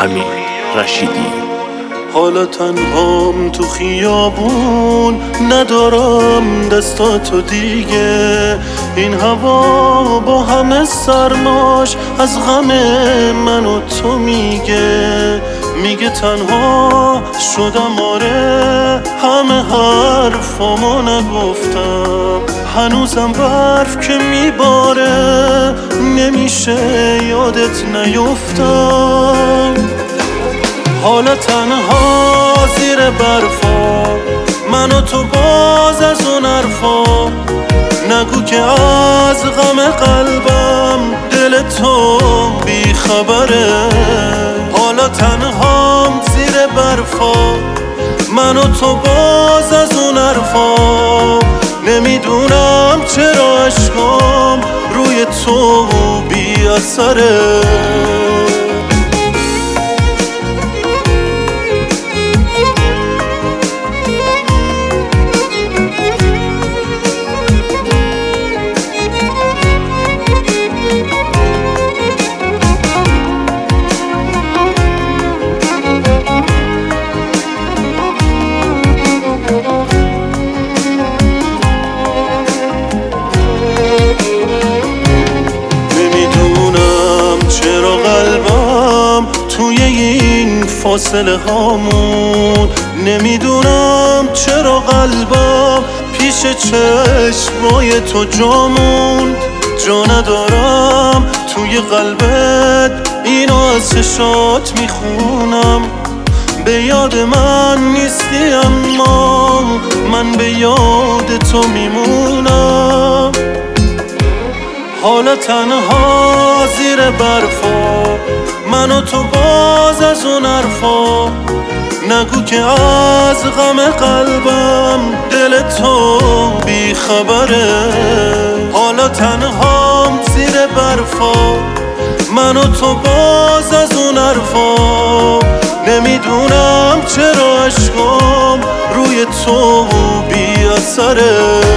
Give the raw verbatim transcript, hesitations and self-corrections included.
حمید رشیدی. حالا تنهام تو خیابون، ندارم دستاتو دیگه. این هوا با همه سرماش از غم من و تو میگه. میگه تنها شدم، آره همه حرفامو نگفتم. هنوزم برف که میباره، نمیشه یادت نیفتم. حالا تنها زیر برفا، من و تو باز از اون حرفا. نگو که از غم قلبم دل تو بی خبره. حالا تنهام زیر برفا، من و تو باز از اون حرفا. نمیدونم چرا عشقام روی تو بی اثره. توی این فاصله هامون، نمیدونم چرا قلبم پیش چشمای تو جامون. جا ندارم توی قلبت، اینو از چشات میخونم. به یاد من نیستی اما من به یاد تو میمونم. حالا تنها زیر برفا، من و تو باز از اون حرفا. نگو که از غم قلبم دل تو بی خبره. حالا تنهام زیر برفا، من و تو باز از اون حرفا. نمیدونم چرا عشقام روی تو بی اثره.